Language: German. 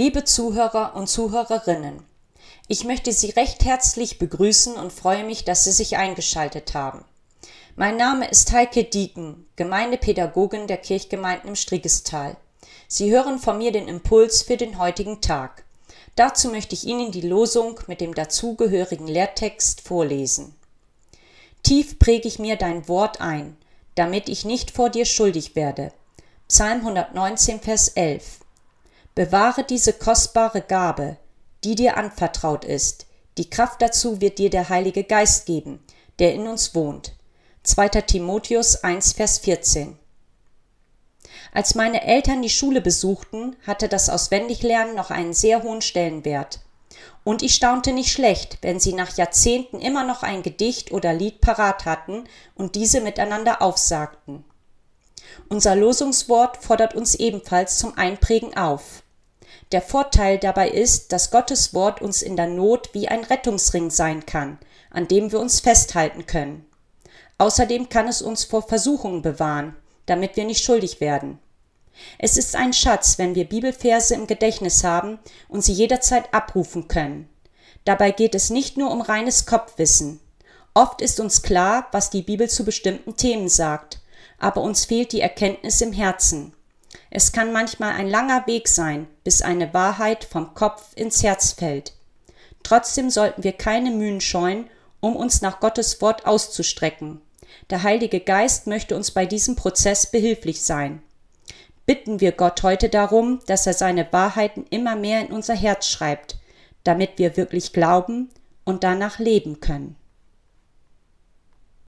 Liebe Zuhörer und Zuhörerinnen, ich möchte Sie recht herzlich begrüßen und freue mich, dass Sie sich eingeschaltet haben. Mein Name ist Heike Dieken, Gemeindepädagogin der Kirchgemeinden im Striegestal. Sie hören von mir den Impuls für den heutigen Tag. Dazu möchte ich Ihnen die Losung mit dem dazugehörigen Lehrtext vorlesen. Tief präge ich mir dein Wort ein, damit ich nicht vor dir schuldig werde. Psalm 119, Vers 11. Bewahre diese kostbare Gabe, die dir anvertraut ist. Die Kraft dazu wird dir der Heilige Geist geben, der in uns wohnt. 2. Timotheus 1, Vers 14. Als meine Eltern die Schule besuchten, hatte das Auswendiglernen noch einen sehr hohen Stellenwert. Und ich staunte nicht schlecht, wenn sie nach Jahrzehnten immer noch ein Gedicht oder Lied parat hatten und diese miteinander aufsagten. Unser Losungswort fordert uns ebenfalls zum Einprägen auf. Der Vorteil dabei ist, dass Gottes Wort uns in der Not wie ein Rettungsring sein kann, an dem wir uns festhalten können. Außerdem kann es uns vor Versuchungen bewahren, damit wir nicht schuldig werden. Es ist ein Schatz, wenn wir Bibelverse im Gedächtnis haben und sie jederzeit abrufen können. Dabei geht es nicht nur um reines Kopfwissen. Oft ist uns klar, was die Bibel zu bestimmten Themen sagt, aber uns fehlt die Erkenntnis im Herzen. Es kann manchmal ein langer Weg sein, bis eine Wahrheit vom Kopf ins Herz fällt. Trotzdem sollten wir keine Mühen scheuen, um uns nach Gottes Wort auszustrecken. Der Heilige Geist möchte uns bei diesem Prozess behilflich sein. Bitten wir Gott heute darum, dass er seine Wahrheiten immer mehr in unser Herz schreibt, damit wir wirklich glauben und danach leben können.